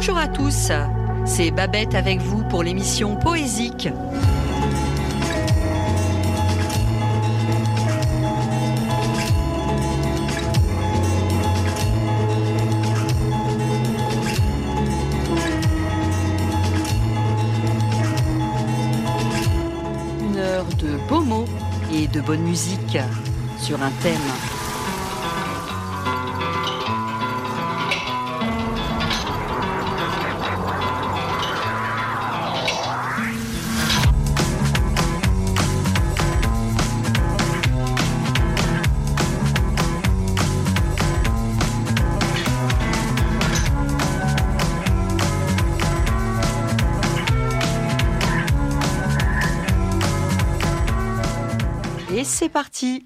Bonjour à tous, c'est Babette avec vous pour l'émission Poésique. Une heure de beaux mots et de bonne musique sur un thème. Et c'est parti!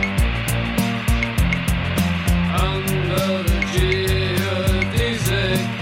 Under the geodesic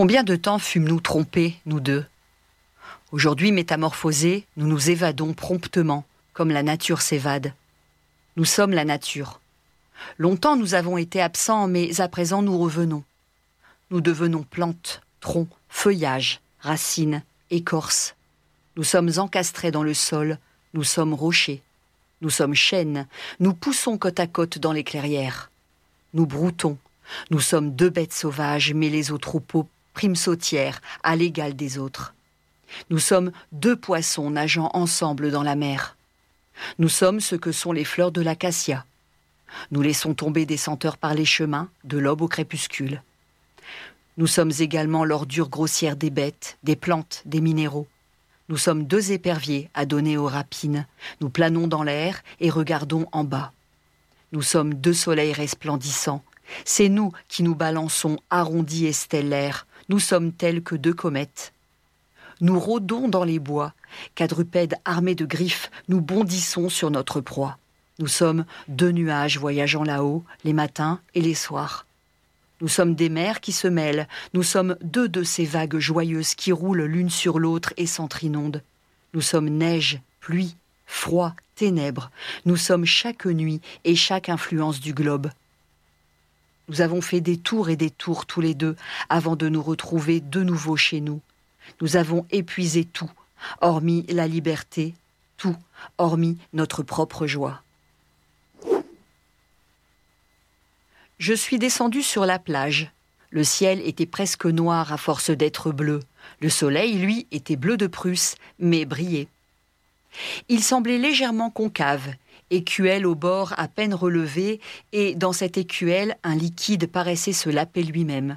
Combien de temps fûmes-nous trompés, nous deux ? Aujourd'hui, métamorphosés, nous nous évadons promptement, comme la nature s'évade. Nous sommes la nature. Longtemps nous avons été absents, mais à présent nous revenons. Nous devenons plantes, troncs, feuillages, racines, écorces. Nous sommes encastrés dans le sol, nous sommes rochers. Nous sommes chênes, nous poussons côte à côte dans les clairières. Nous broutons, nous sommes deux bêtes sauvages mêlées aux troupeaux primes sautières à l'égal des autres. Nous sommes deux poissons nageant ensemble dans la mer. Nous sommes ce que sont les fleurs de l'acacia. Nous laissons tomber des senteurs par les chemins, de l'aube au crépuscule. Nous sommes également l'ordure grossière des bêtes, des plantes, des minéraux. Nous sommes deux éperviers à donner aux rapines. Nous planons dans l'air et regardons en bas. Nous sommes deux soleils resplendissants. C'est nous qui nous balançons arrondis et stellaires. Nous sommes tels que deux comètes. Nous rôdons dans les bois. Quadrupèdes armés de griffes, nous bondissons sur notre proie. Nous sommes deux nuages voyageant là-haut, les matins et les soirs. Nous sommes des mers qui se mêlent. Nous sommes deux de ces vagues joyeuses qui roulent l'une sur l'autre et s'entre-inondent. Nous sommes neige, pluie, froid, ténèbres. Nous sommes chaque nuit et chaque influence du globe. Nous avons fait des tours et des tours tous les deux avant de nous retrouver de nouveau chez nous. Nous avons épuisé tout, hormis la liberté, tout, hormis notre propre joie. Je suis descendue sur la plage. Le ciel était presque noir à force d'être bleu. Le soleil, lui, était bleu de Prusse, mais brillait. Il semblait légèrement concave, écuelle au bord à peine relevé, et dans cette écuelle, un liquide paraissait se laper lui-même.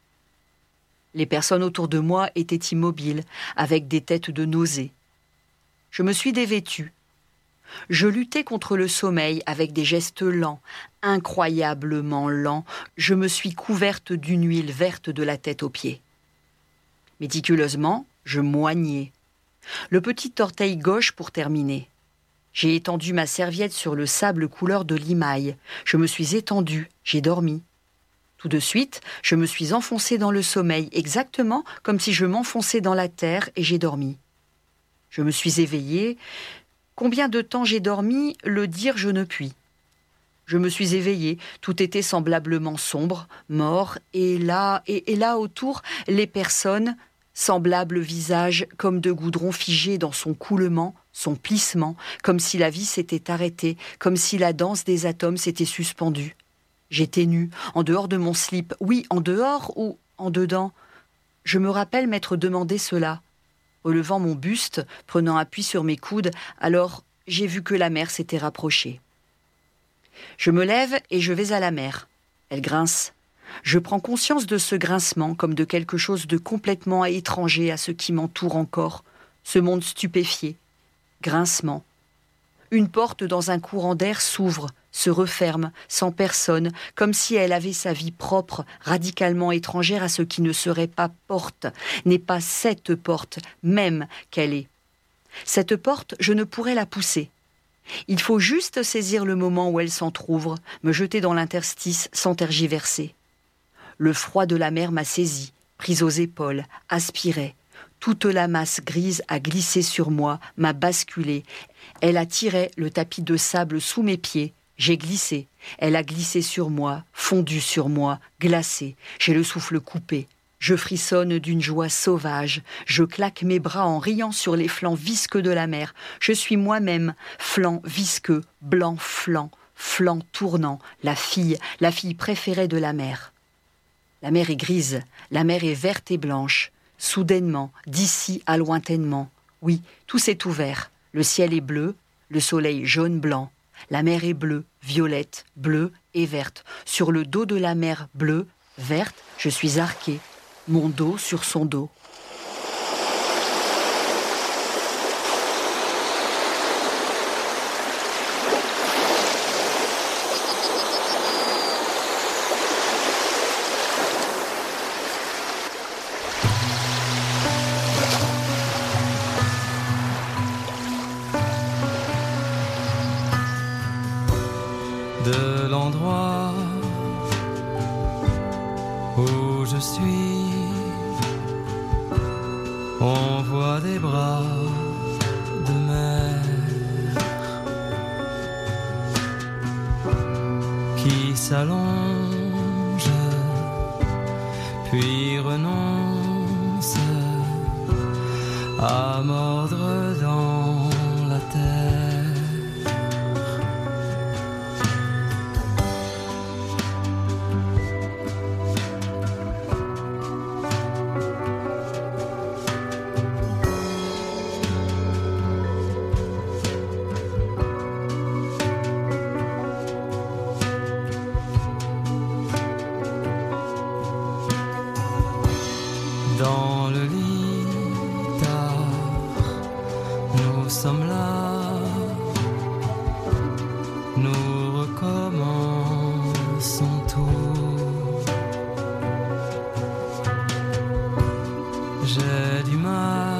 Les personnes autour de moi étaient immobiles, avec des têtes de nausée. Je me suis dévêtue. Je luttais contre le sommeil avec des gestes lents, incroyablement lents. Je me suis couverte d'une huile verte de la tête aux pieds. Méticuleusement, je moignais. Le petit orteil gauche pour terminer. J'ai étendu ma serviette sur le sable couleur de limaille. Je me suis étendue, j'ai dormi. Tout de suite, je me suis enfoncée dans le sommeil, exactement comme si je m'enfonçais dans la terre et j'ai dormi. Je me suis éveillée. Combien de temps j'ai dormi, le dire je ne puis. Je me suis éveillée, tout était semblablement sombre, mort, et là autour, les personnes, semblables visages comme de goudron figé dans son coulement, son plissement, comme si la vie s'était arrêtée, comme si la danse des atomes s'était suspendue. J'étais nue, en dehors de mon slip, oui, en dehors ou en dedans. Je me rappelle m'être demandé cela. Relevant mon buste, prenant appui sur mes coudes, alors j'ai vu que la mer s'était rapprochée. Je me lève et je vais à la mer. Elle grince. Je prends conscience de ce grincement comme de quelque chose de complètement étranger à ce qui m'entoure encore, ce monde stupéfié. Grincement. Une porte dans un courant d'air s'ouvre, se referme, sans personne, comme si elle avait sa vie propre, radicalement étrangère à ce qui ne serait pas porte, n'est pas cette porte, même qu'elle est. Cette porte, je ne pourrais la pousser. Il faut juste saisir le moment où elle s'entr'ouvre, me jeter dans l'interstice sans tergiverser. Le froid de la mer m'a saisi, prise aux épaules, aspirait. Toute la masse grise a glissé sur moi, m'a basculé. Elle a tiré le tapis de sable sous mes pieds. J'ai glissé. Elle a glissé sur moi, fondu sur moi, glacé. J'ai le souffle coupé. Je frissonne d'une joie sauvage. Je claque mes bras en riant sur les flancs visqueux de la mer. Je suis moi-même, flanc visqueux, blanc flanc, flanc tournant, la fille préférée de la mer. La mer est grise, la mer est verte et blanche. Soudainement, d'ici à lointainement. Oui, tout s'est ouvert. Le ciel est bleu, le soleil jaune-blanc. La mer est bleue, violette, bleue et verte. Sur le dos de la mer bleue, verte, je suis arquée. Mon dos sur son dos. De l'endroit où je suis, vois des bras de mer qui s'allongent, puis renoncent à mordre dans la terre. Dans le lit tard, nous sommes là, nous recommençons tout. J'ai du mal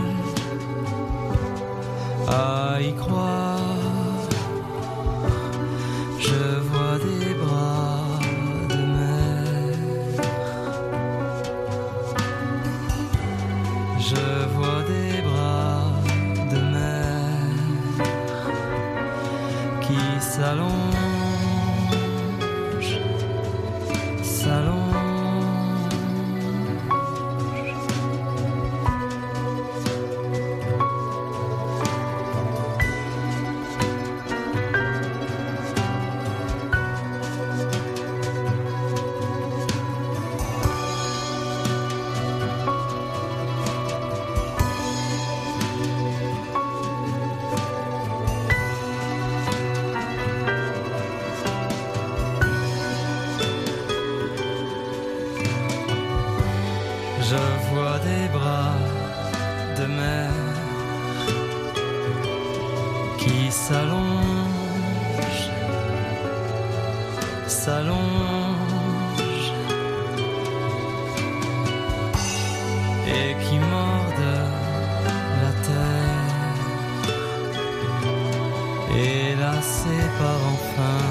à y croire, je vois des bras de mer. Je vois des bras de mer qui s'allongent, s'allongent. Je vois des bras de mer qui s'allongent, s'allongent et qui mordent la terre et la séparent enfin.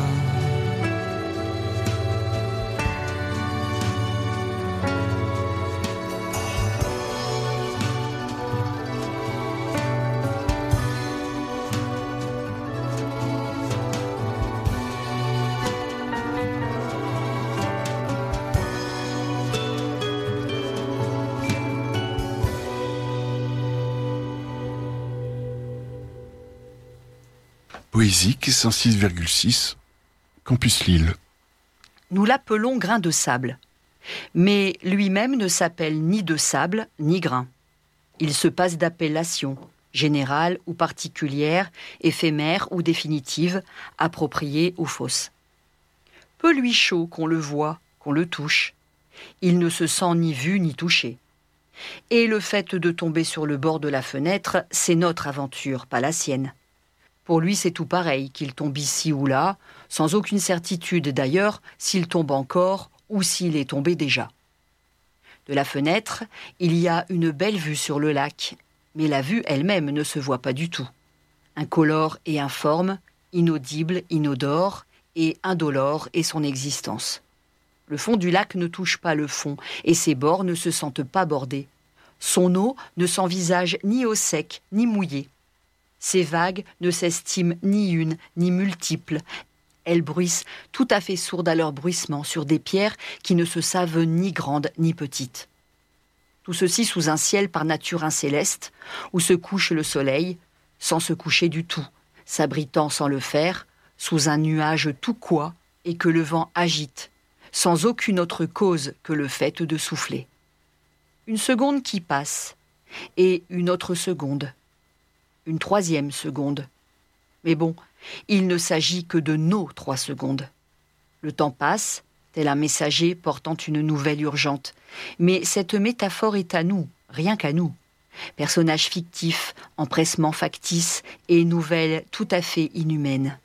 Poésique 106,6, Campus Lille. Nous l'appelons grain de sable. Mais lui-même ne s'appelle ni de sable, ni grain. Il se passe d'appellations, générales ou particulières, éphémères ou définitives, appropriées ou fausses. Peu lui chaud qu'on le voit, qu'on le touche. Il ne se sent ni vu ni touché. Et le fait de tomber sur le bord de la fenêtre, c'est notre aventure, pas la sienne. Pour lui, c'est tout pareil, qu'il tombe ici ou là, sans aucune certitude d'ailleurs s'il tombe encore ou s'il est tombé déjà. De la fenêtre, il y a une belle vue sur le lac, mais la vue elle-même ne se voit pas du tout. Incolore et informe, inaudible, inodore, et indolore est son existence. Le fond du lac ne touche pas le fond, et ses bords ne se sentent pas bordés. Son eau ne s'envisage ni au sec, ni mouillée. Ces vagues ne s'estiment ni une, ni multiples. Elles bruissent tout à fait sourdes à leur bruissement sur des pierres qui ne se savent ni grandes ni petites. Tout ceci sous un ciel par nature incéleste, où se couche le soleil, sans se coucher du tout, s'abritant sans le faire, sous un nuage tout coi et que le vent agite, sans aucune autre cause que le fait de souffler. Une seconde qui passe, et une autre seconde, une troisième seconde. Mais bon, il ne s'agit que de nos 3 secondes. Le temps passe, tel un messager portant une nouvelle urgente. Mais cette métaphore est à nous, rien qu'à nous. Personnage fictif, empressement factice et nouvelle tout à fait inhumaine.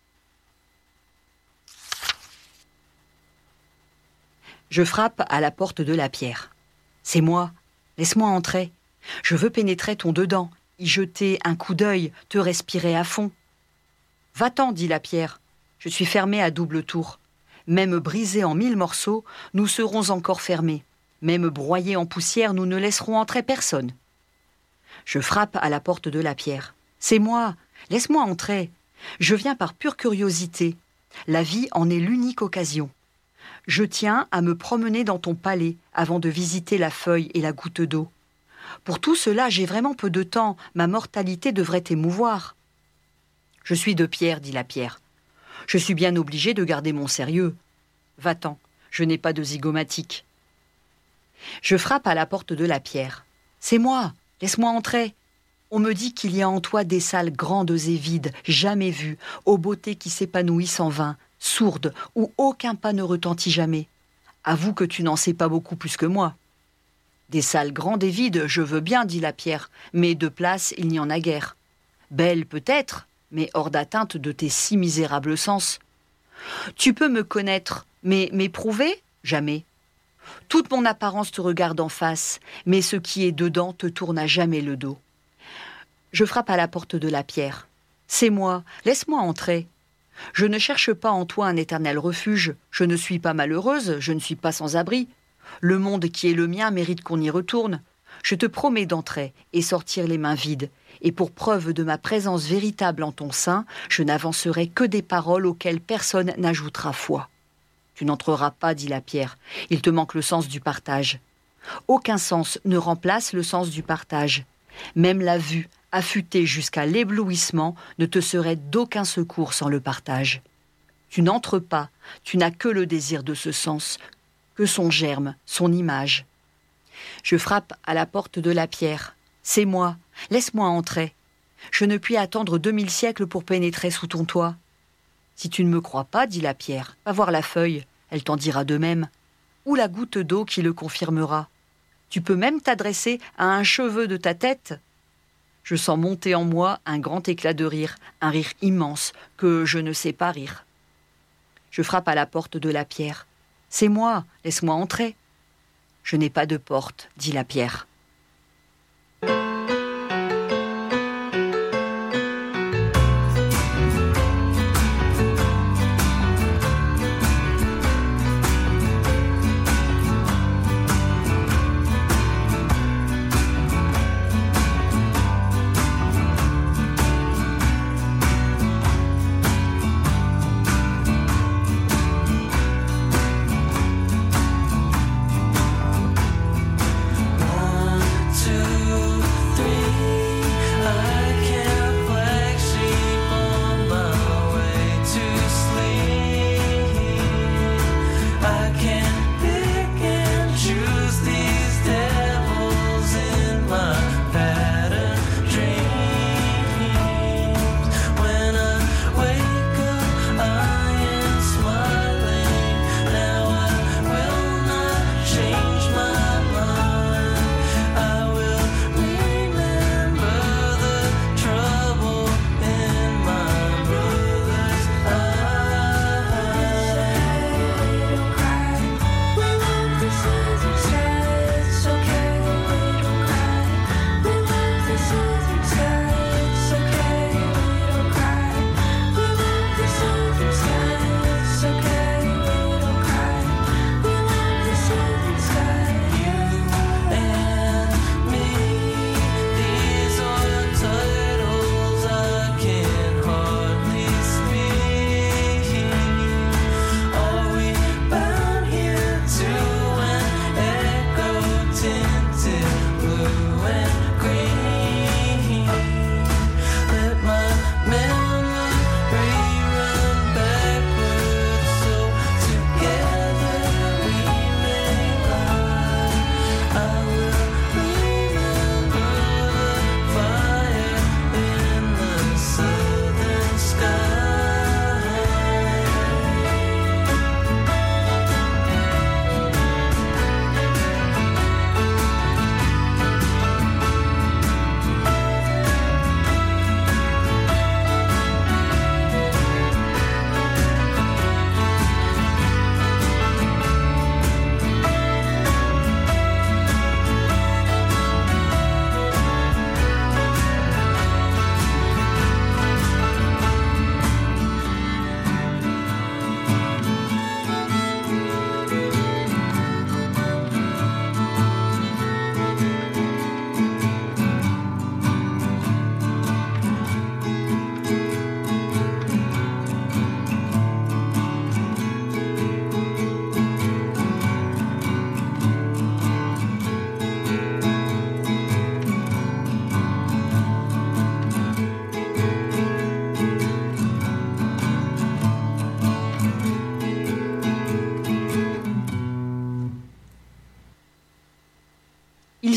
Je frappe à la porte de la pierre. C'est moi, laisse-moi entrer. Je veux pénétrer ton dedans, y jeter un coup d'œil, te respirer à fond. Va-t'en, dit la pierre. Je suis fermée à double tour. Même brisés en 1000 morceaux, nous serons encore fermés. Même broyés en poussière, nous ne laisserons entrer personne. Je frappe à la porte de la pierre. C'est moi, laisse-moi entrer. Je viens par pure curiosité. La vie en est l'unique occasion. Je tiens à me promener dans ton palais avant de visiter la feuille et la goutte d'eau. Pour tout cela, j'ai vraiment peu de temps. Ma mortalité devrait t'émouvoir. Je suis de pierre, dit la pierre. Je suis bien obligé de garder mon sérieux. Va-t'en, je n'ai pas de zygomatique. Je frappe à la porte de la pierre. C'est moi, laisse-moi entrer. On me dit qu'il y a en toi des salles grandes et vides, jamais vues, aux beautés qui s'épanouissent en vain, sourdes, où aucun pas ne retentit jamais. Avoue que tu n'en sais pas beaucoup plus que moi. Des salles grandes et vides, je veux bien, dit la pierre, mais de place, il n'y en a guère. Belle peut-être, mais hors d'atteinte de tes si misérables sens. Tu peux me connaître, mais m'éprouver? Jamais. Toute mon apparence te regarde en face, mais ce qui est dedans te tourne à jamais le dos. Je frappe à la porte de la pierre. C'est moi, laisse-moi entrer. Je ne cherche pas en toi un éternel refuge. Je ne suis pas malheureuse, je ne suis pas sans abri. Le monde qui est le mien mérite qu'on y retourne. Je te promets d'entrer et sortir les mains vides. Et pour preuve de ma présence véritable en ton sein, je n'avancerai que des paroles auxquelles personne n'ajoutera foi. Tu n'entreras pas, dit la pierre. Il te manque le sens du partage. Aucun sens ne remplace le sens du partage. Même la vue, affûtée jusqu'à l'éblouissement, ne te serait d'aucun secours sans le partage. Tu n'entres pas, tu n'as que le désir de ce sens, que son germe, son image. Je frappe à la porte de la pierre. C'est moi, laisse-moi entrer. Je ne puis attendre 2000 siècles pour pénétrer sous ton toit. Si tu ne me crois pas, dit la pierre, va voir la feuille, elle t'en dira de même. Ou la goutte d'eau qui le confirmera. Tu peux même t'adresser à un cheveu de ta tête. Je sens monter en moi un grand éclat de rire, un rire immense que je ne sais pas rire. Je frappe à la porte de la pierre. C'est moi, laisse-moi entrer. Je n'ai pas de porte, dit la pierre. Loin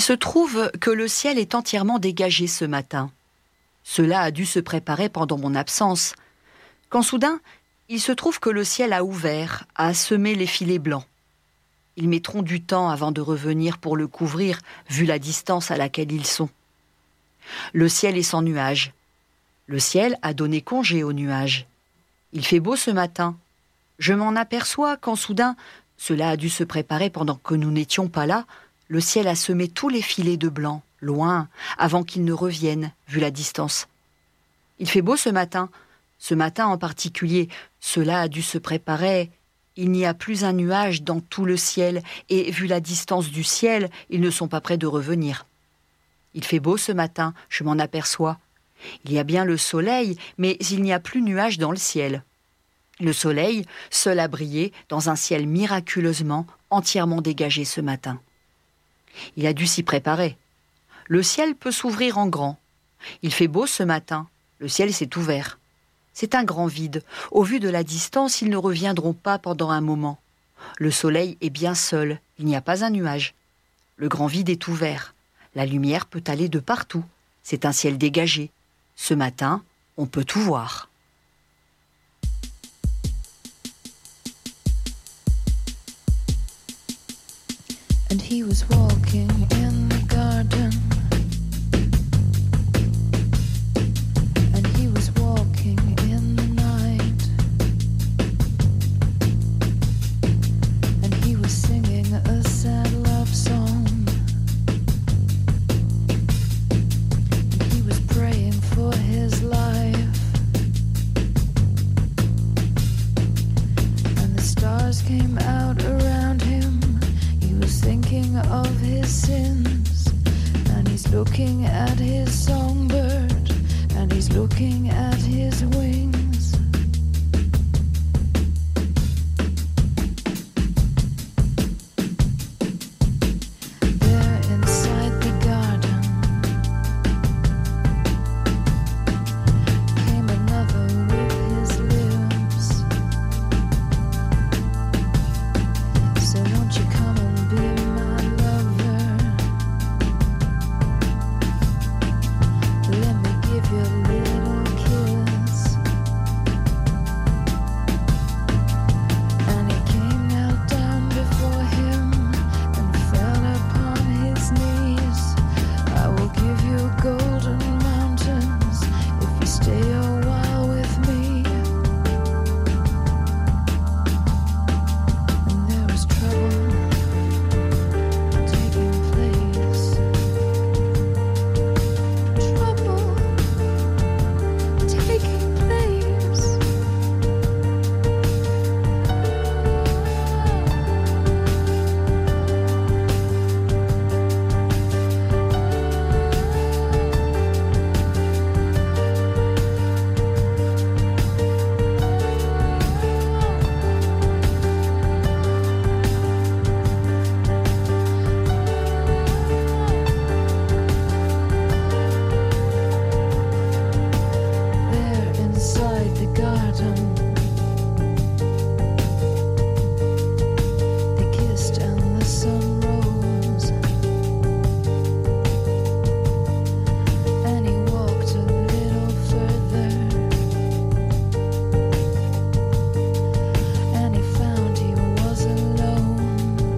se trouve que le ciel est entièrement dégagé ce matin. Cela a dû se préparer pendant mon absence, quand soudain, il se trouve que le ciel a ouvert, a semé les filets blancs. Ils mettront du temps avant de revenir pour le couvrir, vu la distance à laquelle ils sont. Le ciel est sans nuages. Le ciel a donné congé aux nuages. Il fait beau ce matin. Je m'en aperçois quand soudain, cela a dû se préparer pendant que nous n'étions pas là, le ciel a semé tous les filets de blanc, loin, avant qu'ils ne reviennent, vu la distance. Il fait beau ce matin en particulier, cela a dû se préparer. Il n'y a plus un nuage dans tout le ciel, et vu la distance du ciel, ils ne sont pas près de revenir. Il fait beau ce matin, je m'en aperçois. Il y a bien le soleil, mais il n'y a plus nuage dans le ciel. Le soleil, seul a brillé dans un ciel miraculeusement, entièrement dégagé ce matin. Il a dû s'y préparer. Le ciel peut s'ouvrir en grand. Il fait beau ce matin, le ciel s'est ouvert. C'est un grand vide. Au vu de la distance, ils ne reviendront pas pendant un moment. Le soleil est bien seul, il n'y a pas un nuage. Le grand vide est ouvert. La lumière peut aller de partout. C'est un ciel dégagé. Ce matin, on peut tout voir. And he was walking in the garden. And he was walking in the night. And he was singing a sad love song. And he was praying for his life. And the stars came out around him. Thinking of his sins, and he's looking at his songbird, and he's looking at his wings. There inside the garden came another with his lips. So won't you come and be my lover? Let me give you a little kiss. And he came knelt down before him and fell upon his knees. I will give you golden mountains if you stay a while with me. And there was trouble taking place. Trouble taking place. There inside the garden, they kissed and the sun rose. And he walked a little further, and he found he was alone.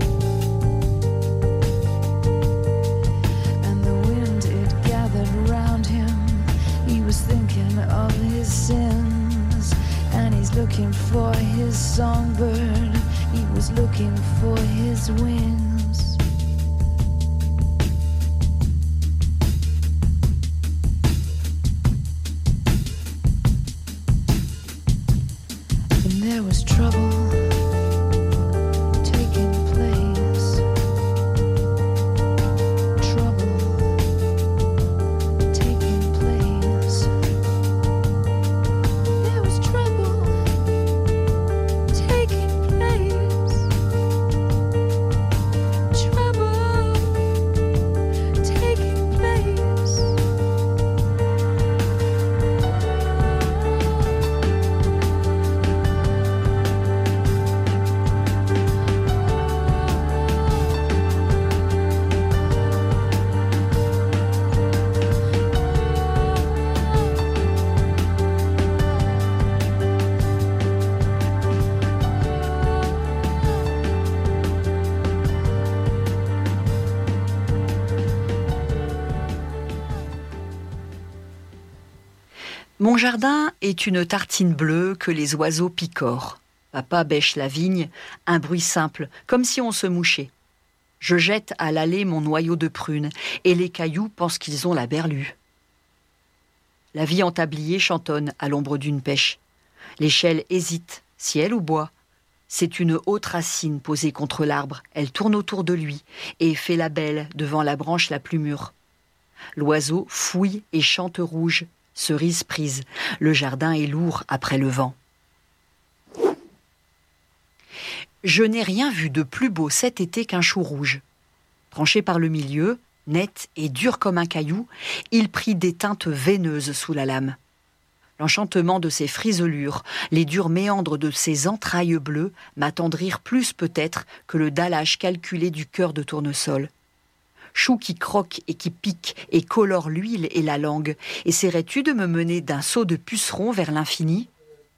And the wind, it gathered round him. He was thinking of his sins, and he's looking for his songbird. He was looking for his wings. And there was trouble taking place. Trouble taking place. There was trouble taking place. Trouble taking place. Mon jardin est une tartine bleue que les oiseaux picorent. Papa bêche la vigne, un bruit simple, comme si on se mouchait. Je jette à l'allée mon noyau de prune, et les cailloux pensent qu'ils ont la berlue. La vie en tablier chantonne à l'ombre d'une pêche. L'échelle hésite, ciel ou bois. C'est une haute racine posée contre l'arbre. Elle tourne autour de lui et fait la belle devant la branche la plus mûre. L'oiseau fouille et chante rouge, cerise prise. Le jardin est lourd après le vent. Je n'ai rien vu de plus beau cet été qu'un chou rouge. Tranché par le milieu, net et dur comme un caillou, il prit des teintes veineuses sous la lame. L'enchantement de ses friselures, les durs méandres de ses entrailles bleues m'attendrirent plus peut-être que le dallage calculé du cœur de tournesol. Chou qui croque et qui pique et colore l'huile et la langue, essaierais-tu de me mener d'un saut de puceron vers l'infini ?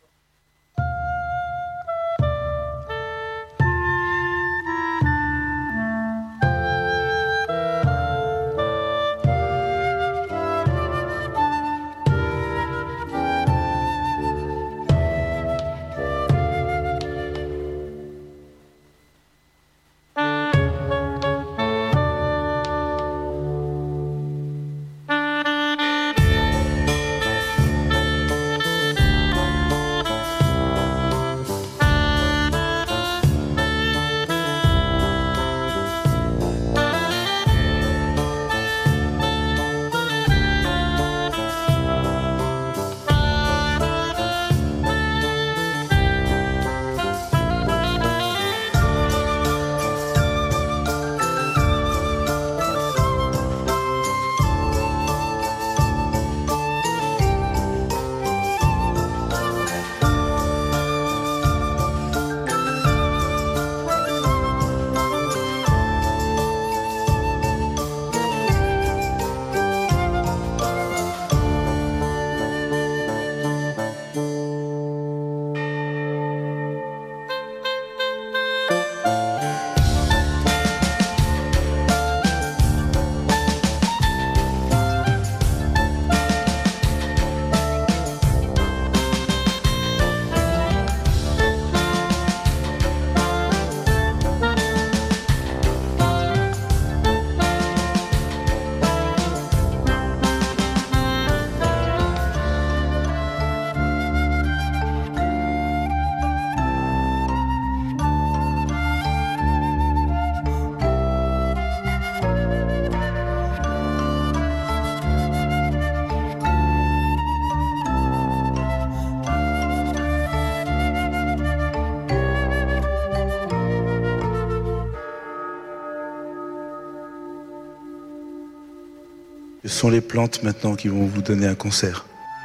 Ce sont les plantes maintenant qui vont vous donner un concert.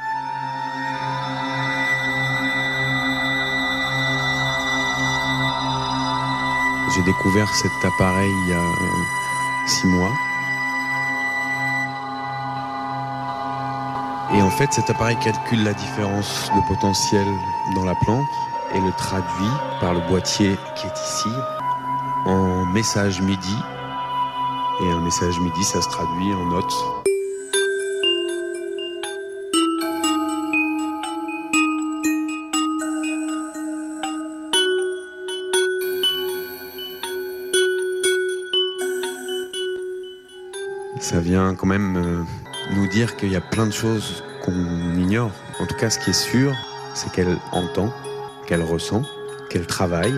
J'ai découvert cet appareil il y a 6 mois. Et en fait, cet appareil calcule la différence de potentiel dans la plante et le traduit par le boîtier qui est ici en message MIDI. Et un message MIDI, ça se traduit en notes. Ça vient quand même nous dire qu'il y a plein de choses qu'on ignore. En tout cas, ce qui est sûr, c'est qu'elle entend, qu'elle ressent, qu'elle travaille.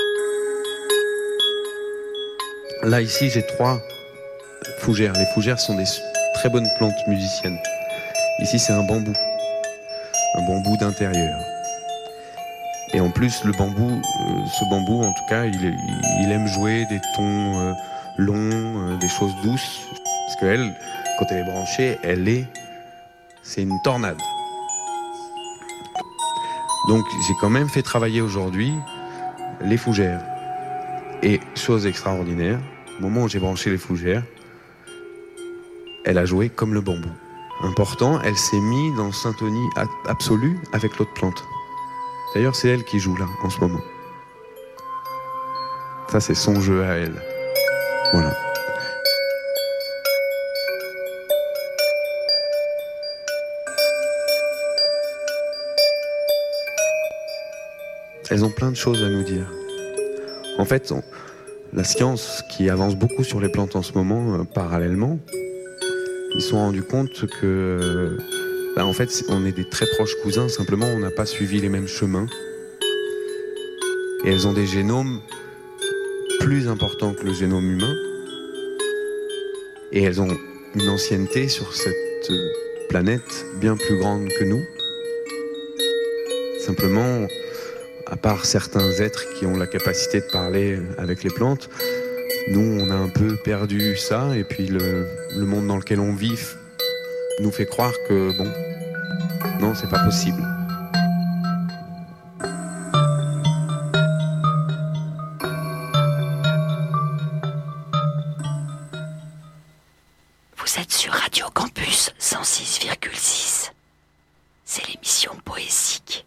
Là, ici, j'ai 3 fougères. Les fougères sont des très bonnes plantes musiciennes. Ici, c'est un bambou d'intérieur. Et en plus, le bambou, ce bambou, en tout cas, il aime jouer des tons longs, des choses douces. Parce qu'elle, quand elle est branchée, c'est une tornade. Donc j'ai quand même fait travailler aujourd'hui les fougères. Et chose extraordinaire, au moment où j'ai branché les fougères, elle a joué comme le bambou. Important, elle s'est mise en syntonie absolue avec l'autre plante. D'ailleurs, c'est elle qui joue là, en ce moment. Ça, c'est son jeu à elle. Voilà. elles ont plein de choses à nous dire. En fait, la science qui avance beaucoup sur les plantes en ce moment, parallèlement, ils se sont rendus compte que, en fait, on est des très proches cousins, simplement on n'a pas suivi les mêmes chemins. Et elles ont des génomes plus importants que le génome humain. Et elles ont une ancienneté sur cette planète bien plus grande que nous. Simplement, à part certains êtres qui ont la capacité de parler avec les plantes, nous, on a un peu perdu ça, et puis le monde dans lequel on vit nous fait croire que, bon, non, c'est pas possible. Vous êtes sur Radio Campus 106,6. C'est l'émission Poésique.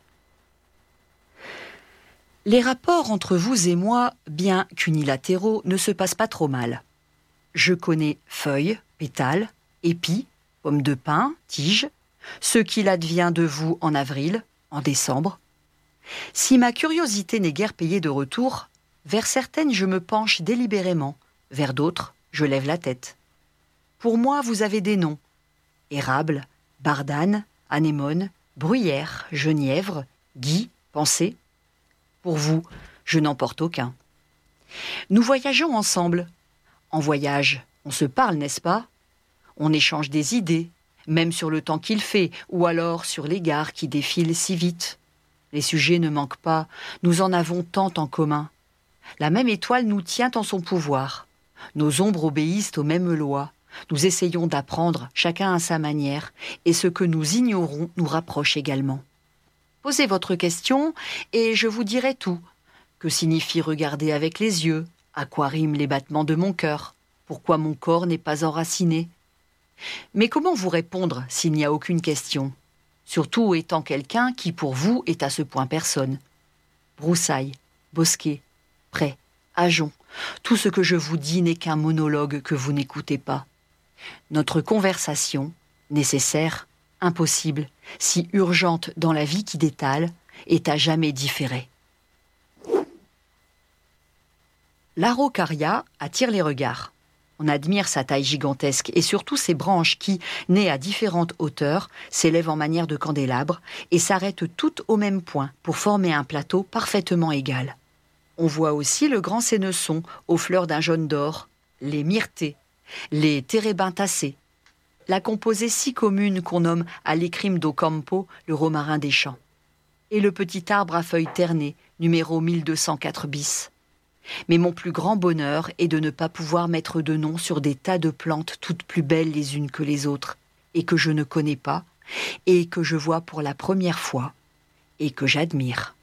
Les rapports entre vous et moi, bien qu'unilatéraux, ne se passent pas trop mal. Je connais feuilles, pétales, épis, pommes de pin, tiges, ce qu'il advient de vous en avril, en décembre. Si ma curiosité n'est guère payée de retour, vers certaines je me penche délibérément, vers d'autres je lève la tête. Pour moi, vous avez des noms. Érable, bardane, anémone, bruyère, genièvre, gui, pensée. Pour vous, je n'en porte aucun. Nous voyageons ensemble. En voyage, on se parle, n'est-ce pas? On échange des idées, même sur le temps qu'il fait, ou alors sur les gares qui défilent si vite. Les sujets ne manquent pas, nous en avons tant en commun. La même étoile nous tient en son pouvoir. Nos ombres obéissent aux mêmes lois. Nous essayons d'apprendre, chacun à sa manière, et ce que nous ignorons nous rapproche également. Posez votre question, et je vous dirai tout. Que signifie regarder avec les yeux? À quoi riment les battements de mon cœur? Pourquoi mon corps n'est pas enraciné? Mais comment vous répondre s'il n'y a aucune question? Surtout étant quelqu'un qui, pour vous, est à ce point personne. Broussailles, bosquets, prés, ajoncs, tout ce que je vous dis n'est qu'un monologue que vous n'écoutez pas. Notre conversation, nécessaire, impossible, si urgente dans la vie qui détale, est à jamais différée. L'araucaria attire les regards. On admire sa taille gigantesque et surtout ses branches qui, nées à différentes hauteurs, s'élèvent en manière de candélabre et s'arrêtent toutes au même point pour former un plateau parfaitement égal. On voit aussi le grand sénesson aux fleurs d'un jaune d'or, les myrtées, les térébintacées, la composée si commune qu'on nomme Alecrim do Campo le romarin des champs, et le petit arbre à feuilles ternées, numéro 1204 bis. Mais mon plus grand bonheur est de ne pas pouvoir mettre de nom sur des tas de plantes toutes plus belles les unes que les autres, et que je ne connais pas, et que je vois pour la première fois, et que j'admire.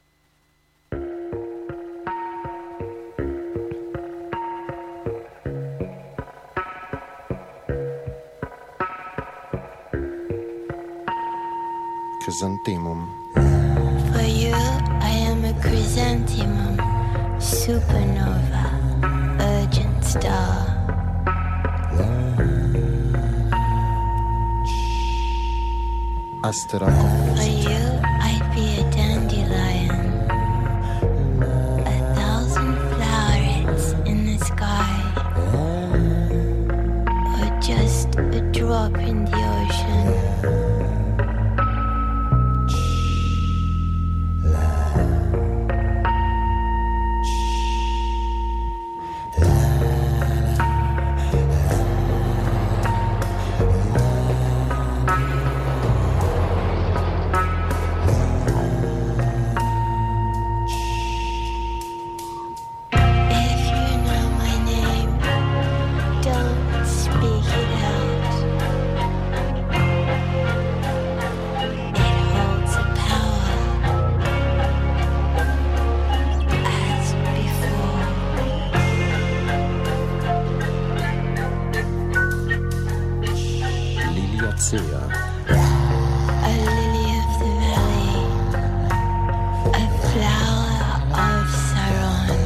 Chrysanthemum. For you, I am a chrysanthemum, supernova, urgent star. Astera For composta. you, I'd be a dandelion, 1,000 flowers in the sky, or just a drop in the ocean. A lily of the valley, a flower of Saron.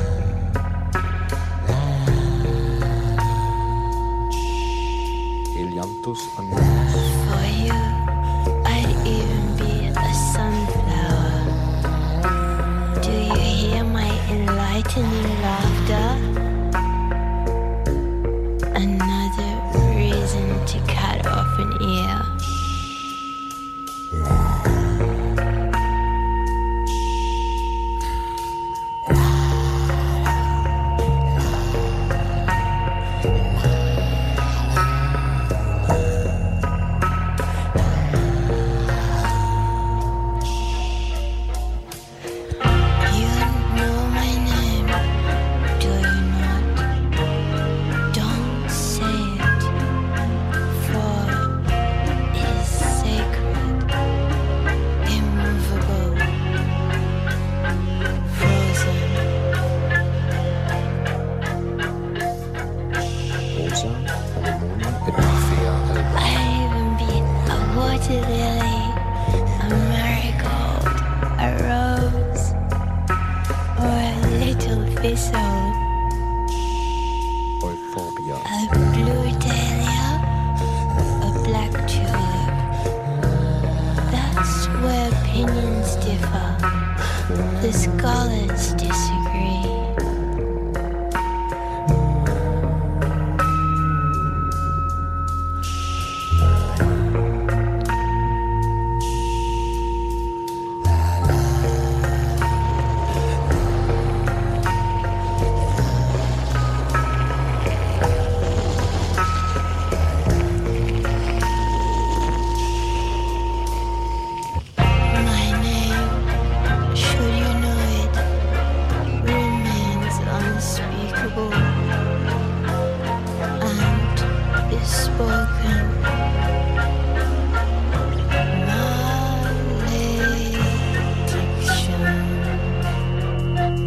Helianthus annuus. For you, I'd even be a sunflower. Do water lily, a marigold, a rose, or a little thistle, Euphorbia. a blue dahlia, a black tulip. That's where opinions differ. The scholars disagree. My name, should you know it, remains unspeakable and is spoken. Malediction.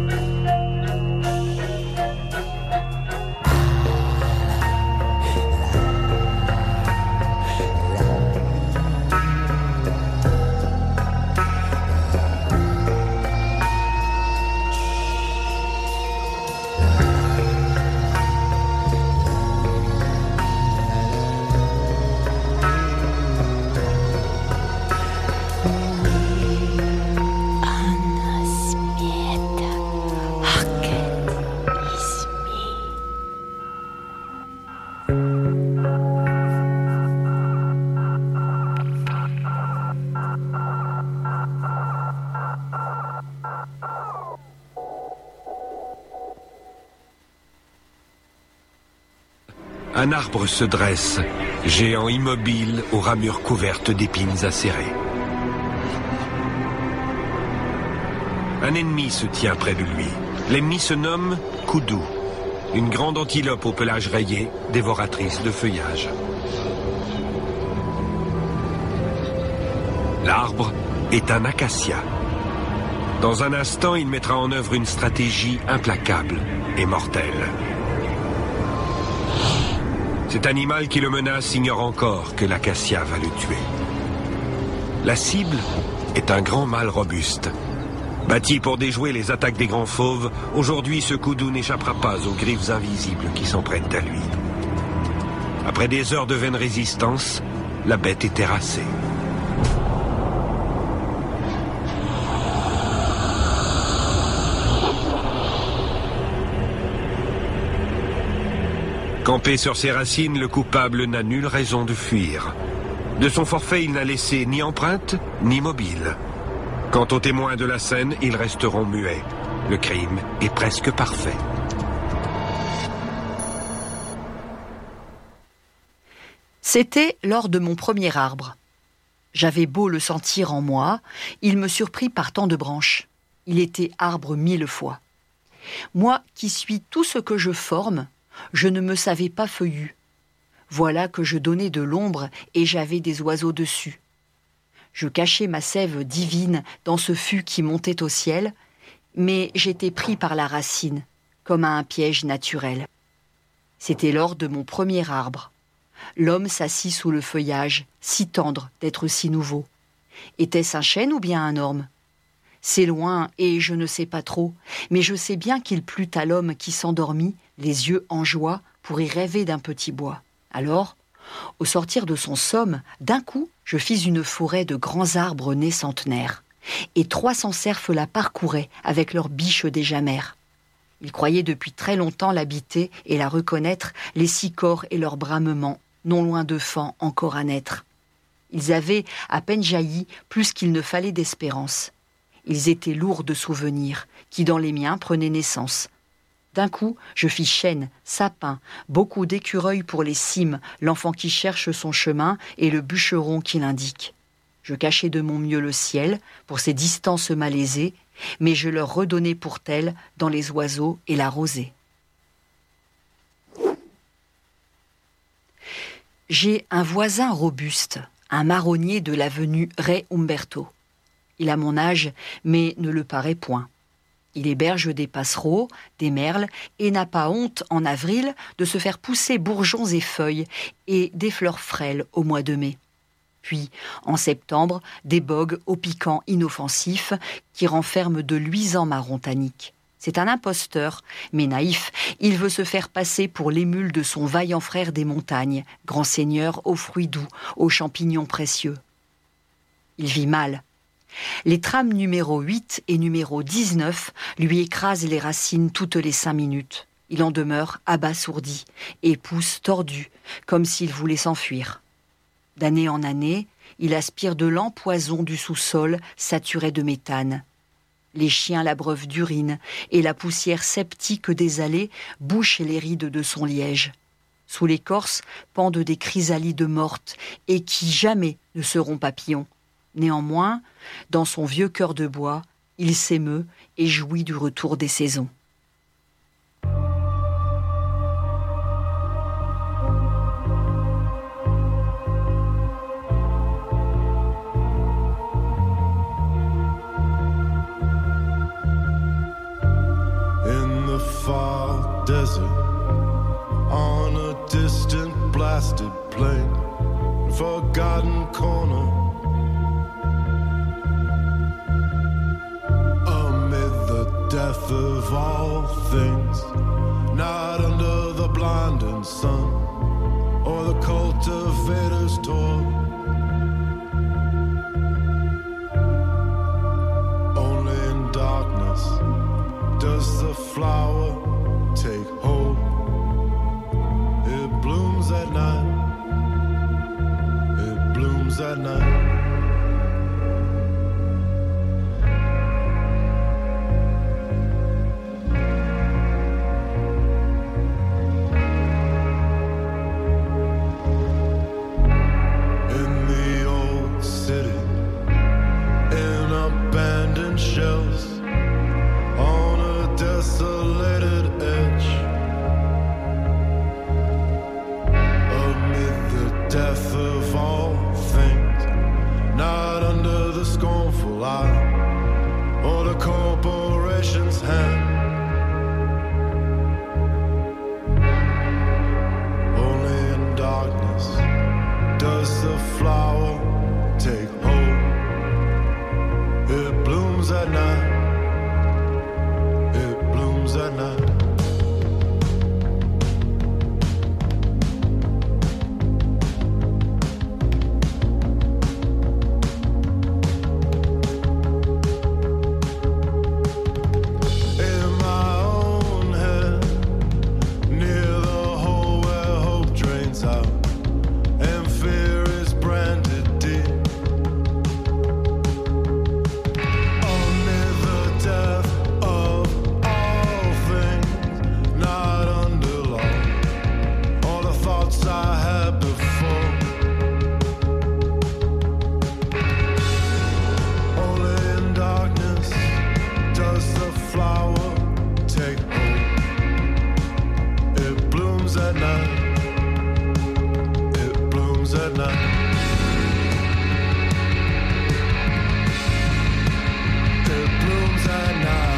Anasmieta haken ismi. Un arbre se dresse, géant immobile aux ramures couvertes d'épines acérées. Un ennemi se tient près de lui. L'ennemi se nomme Kudu, une grande antilope au pelage rayé, dévoratrice de feuillage. L'arbre est un acacia. Dans un instant, il mettra en œuvre une stratégie implacable et mortelle. Cet animal qui le menace ignore encore que l'acacia va le tuer. La cible est un grand mâle robuste. Bâti pour déjouer les attaques des grands fauves, aujourd'hui ce Kudu n'échappera pas aux griffes invisibles qui s'en prennent à lui. Après des heures de vaine résistance, la bête est terrassée. Campé sur ses racines, le coupable n'a nulle raison de fuir. De son forfait, il n'a laissé ni empreinte, ni mobile. Quant aux témoins de la scène, ils resteront muets. Le crime est presque parfait. C'était lors de mon premier arbre. J'avais beau le sentir en moi, il me surprit par tant de branches. Il était arbre 1000 fois. Moi qui suis tout ce que je forme, je ne me savais pas feuillu. Voilà que je donnais de l'ombre et j'avais des oiseaux dessus. Je cachais ma sève divine dans ce fût qui montait au ciel, mais j'étais pris par la racine, comme à un piège naturel. C'était lors de mon premier arbre. L'homme s'assit sous le feuillage, si tendre d'être si nouveau. Était-ce un chêne ou bien un orme ? C'est loin et je ne sais pas trop, mais je sais bien qu'il plut à l'homme qui s'endormit, les yeux en joie, pour y rêver d'un petit bois. Alors, au sortir de son somme, d'un coup, je fis une forêt de grands arbres nés centenaires, et 300 cerfs la parcouraient avec leurs biches déjà mères. Ils croyaient depuis très longtemps l'habiter et la reconnaître, les sicors et leurs bramements, non loin de Fan encore à naître. Ils avaient à peine jailli plus qu'il ne fallait d'espérance. Ils étaient lourds de souvenirs, qui dans les miens prenaient naissance. D'un coup, je fis chêne, sapin, beaucoup d'écureuils pour les cimes, l'enfant qui cherche son chemin et le bûcheron qui l'indique. Je cachai de mon mieux le ciel, pour ces distances malaisées, mais je leur redonnai pour telles dans les oiseaux et la rosée. J'ai un voisin robuste, un marronnier de l'avenue Re Umberto. Il a mon âge, mais ne le paraît point. Il héberge des passereaux, des merles, et n'a pas honte, en avril, de se faire pousser bourgeons et feuilles, et des fleurs frêles au mois de mai. Puis, en septembre, des bogues au piquant inoffensif qui renferment de luisants marrons tanniques. C'est un imposteur, mais naïf. Il veut se faire passer pour l'émule de son vaillant frère des montagnes, grand seigneur aux fruits doux, aux champignons précieux. Il vit mal. Les trames numéro 8 et numéro 19 lui écrasent les racines toutes les 5 minutes. Il en demeure abasourdi et pousse tordu, comme s'il voulait s'enfuir. D'année en année, il aspire de lents poisons du sous-sol saturés de méthane. Les chiens l'abreuvent d'urine et la poussière septique des allées bouche les rides de son liège. Sous l'écorce pendent des chrysalides mortes et qui jamais ne seront papillons. Néanmoins, dans son vieux cœur de bois, il s'émeut et jouit du retour des saisons. Far desert on a distant blasted plain, forgotten corner amid the death of all things, not under the blinding sun or the cultivator's toil. Only in darkness does the flower take hold. It blooms at night. It blooms at night. In the old city, in abandoned shells, on a desolated edge, amid the death of all things, not under the scornful eye or the corporation's hand. Only in darkness does the flower take hold. It blooms at night. At night. In my own head, near the hole where hope drains out and fear is branded deep. Amid the death of not under law, all the thoughts I had before. Only in darkness does the flower take hold. It blooms at night. It blooms at night. It blooms at night.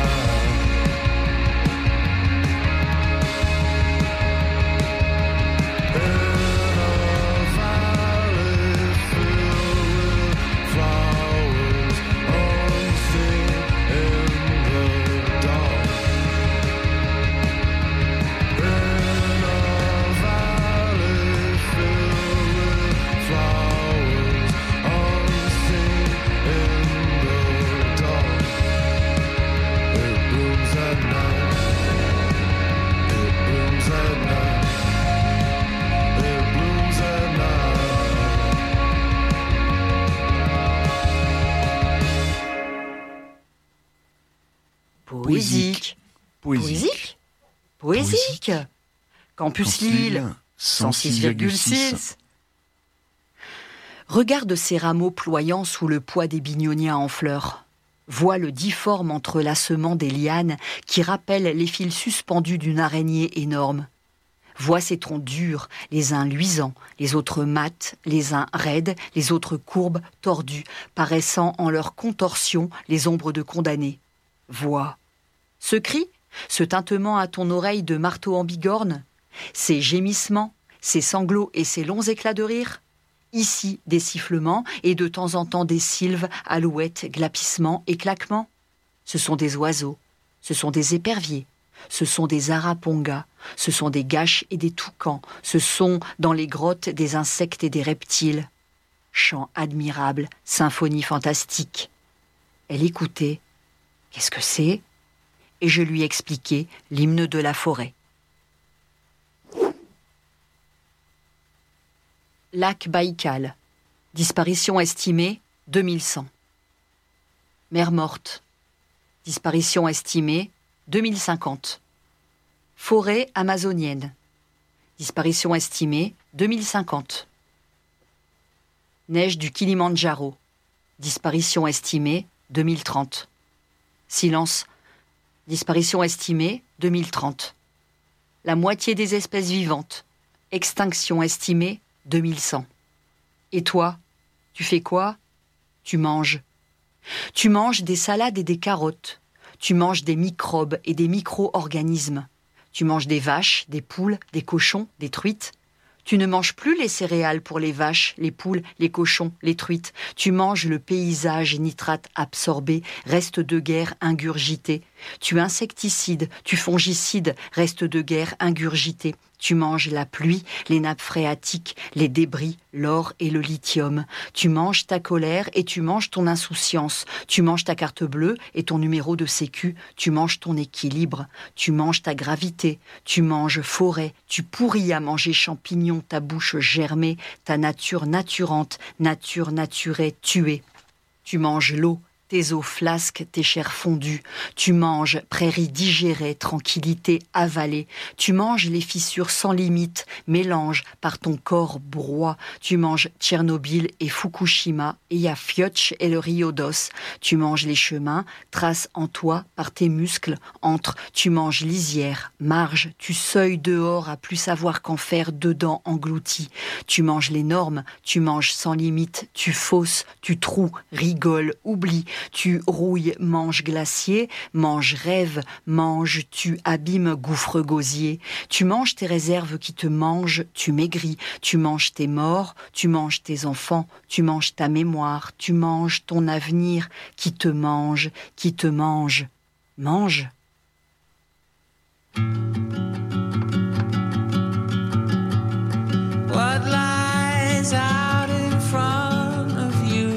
Poésique. Poésique. Poésique. Campus Lille, 106,6. Regarde ces rameaux ployant sous le poids des bignonias en fleurs. Vois le difforme entrelacement des lianes qui rappellent les fils suspendus d'une araignée énorme. Vois ces troncs durs, les uns luisants, les autres mats, les uns raides, les autres courbes, tordus, paraissant en leur contorsion les ombres de condamnés. Vois. Ce cri, ce tintement à ton oreille de marteau en bigorne, ces gémissements, ces sanglots et ces longs éclats de rire, Ici, des sifflements et de temps en temps des sylves, alouettes, glapissements et claquements. Ce sont des oiseaux, ce sont des éperviers, ce sont des arapongas, ce sont des gaches et des toucans, ce sont dans les grottes des insectes et des reptiles. Chant admirable, symphonie fantastique. Elle écoutait. Qu'est-ce que c'est ? Et je lui expliquais l'hymne de la forêt. Lac Baïkal. Disparition estimée 2100. Mer morte. Disparition estimée 2050. Forêt amazonienne. Disparition estimée 2050. Neige du Kilimandjaro. Disparition estimée 2030. Silence. Disparition estimée 2030. La moitié des espèces vivantes. Extinction estimée 2100. Et toi, tu fais quoi ? Tu manges. Tu manges des salades et des carottes. Tu manges des microbes et des micro-organismes. Tu manges des vaches, des poules, des cochons, des truites. Tu ne manges plus les céréales pour les vaches, les poules, les cochons, les truites. Tu manges le paysage nitrate absorbé, reste de guerre ingurgité. Tu insecticides, tu fongicides, reste de guerre ingurgité. Tu manges la pluie, les nappes phréatiques, les débris, l'or et le lithium. Tu manges ta colère et tu manges ton insouciance. Tu manges ta carte bleue et ton numéro de sécu. Tu manges ton équilibre. Tu manges ta gravité. Tu manges forêt. Tu pourris à manger champignons, ta bouche germée, ta nature naturante, nature naturée, tuée. Tu manges l'eau. Tes os flasques, tes chairs fondues. Tu manges prairies digérées, tranquillité avalée. Tu manges les fissures sans limite, mélange par ton corps broie. Tu manges Tchernobyl et Fukushima, et Yafioch et le Rio d'Os. Tu manges les chemins, traces en toi par tes muscles, entre. Tu manges lisière, marge. Tu seuilles dehors à plus savoir qu'en faire dedans englouti. Tu manges les normes, tu manges sans limite. Tu fausses, tu troues, rigoles, oublies. Tu rouilles, manges glacier, manges rêve, manges, tu abîmes gouffre gosier. Tu manges tes réserves qui te mangent, tu maigris. Tu manges tes morts, tu manges tes enfants, tu manges ta mémoire, tu manges ton avenir qui te mange, qui te mange. Mange. What lies out in front of you?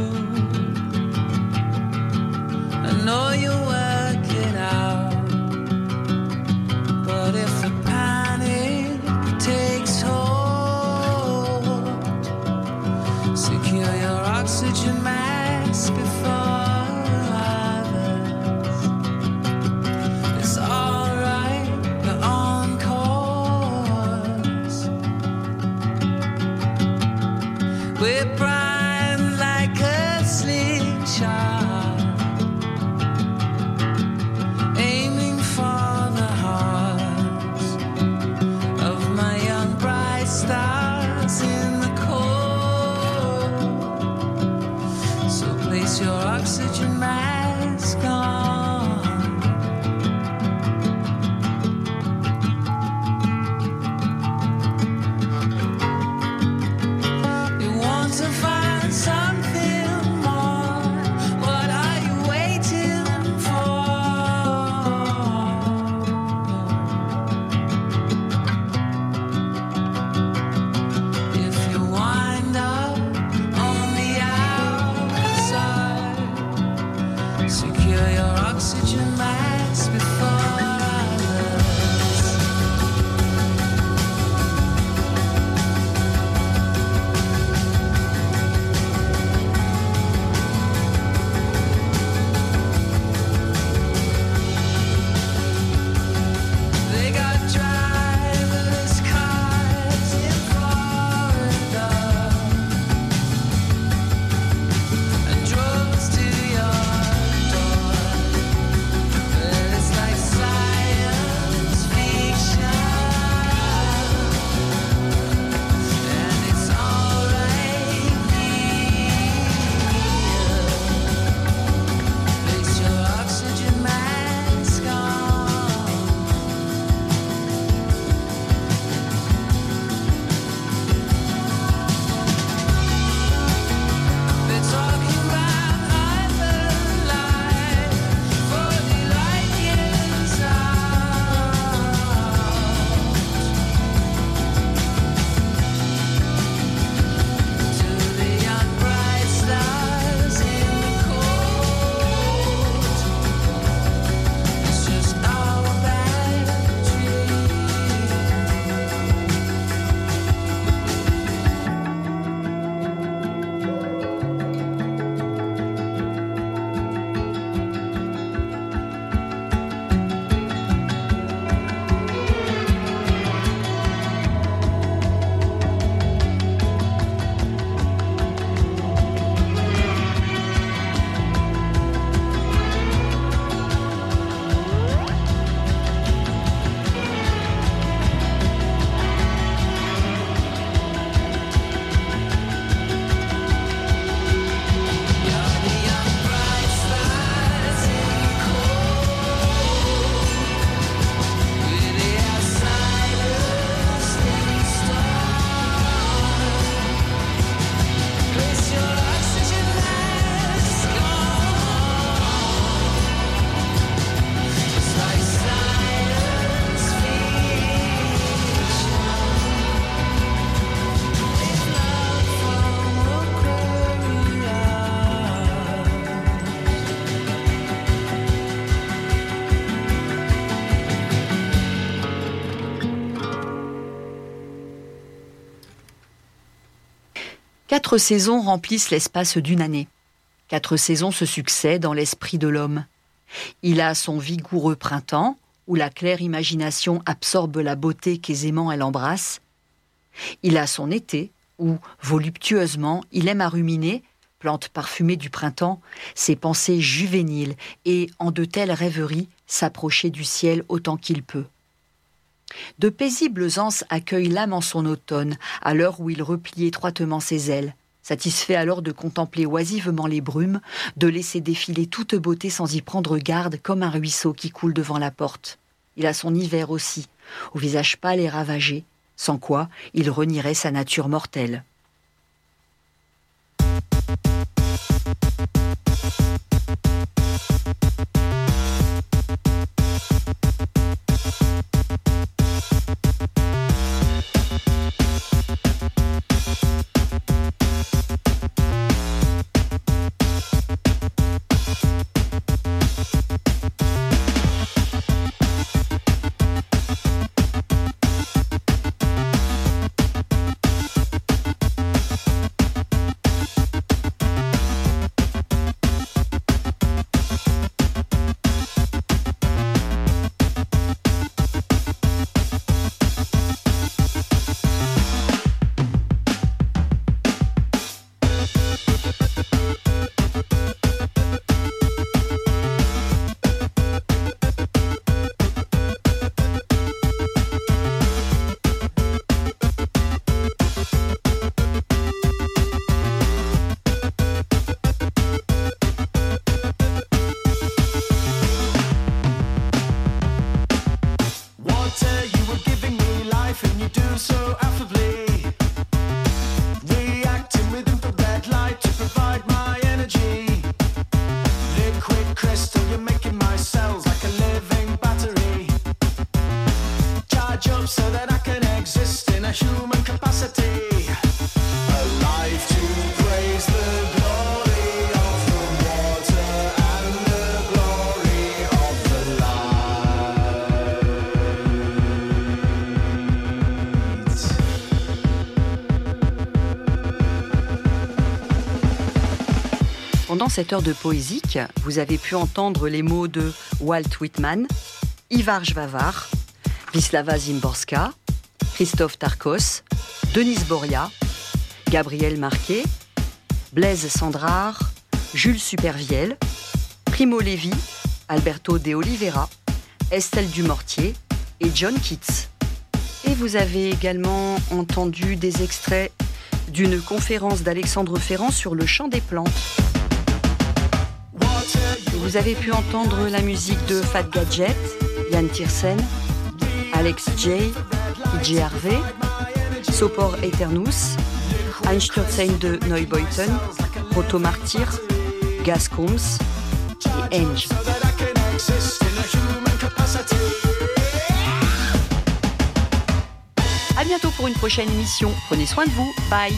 I know you work it out, but if the panic takes hold, secure your oxygen mask before others. It's alright, you're on course. We're primed like a slingshot, aiming for the hearts of my young bright stars in the cold. So place your oxygen mask on. You want to find something more. What are you waiting for? If you wind up on the outside, secure your 4 saisons remplissent l'espace d'une année. 4 saisons se succèdent dans l'esprit de l'homme. Il a son vigoureux printemps, où la claire imagination absorbe la beauté qu'aisément elle embrasse. Il a son été, où, voluptueusement, il aime à ruminer, plante parfumée du printemps, ses pensées juvéniles et, en de telles rêveries, s'approcher du ciel autant qu'il peut. De paisibles anses accueillent l'âme en son automne, à l'heure où il replie étroitement ses ailes, satisfait alors de contempler oisivement les brumes, de laisser défiler toute beauté sans y prendre garde, comme un ruisseau qui coule devant la porte. Il a son hiver aussi, au visage pâle et ravagé, sans quoi il renierait sa nature mortelle. Pendant cette heure de poésique, vous avez pu entendre les mots de Walt Whitman, Ivar Jvavar, Wisława Szymborska, Christophe Tarkos, Denis Boria, Gabriel Marquet, Blaise Sandrard, Jules Supervielle, Primo Levi, Alberto de Oliveira, Estelle Dumortier et John Keats. Et vous avez également entendu des extraits d'une conférence d'Alexandre Ferrand sur le chant des plantes. Vous avez pu entendre la musique de Fat Gadget, Yann Tiersen, Alex J, PJ Harvey, Sopor Eternus, Einstürzen de Neubeuten, Proto Martyr, Gas Combs et Enge. À bientôt pour une prochaine émission. Prenez soin de vous. Bye.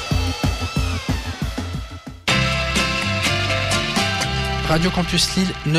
Radio Campus Lille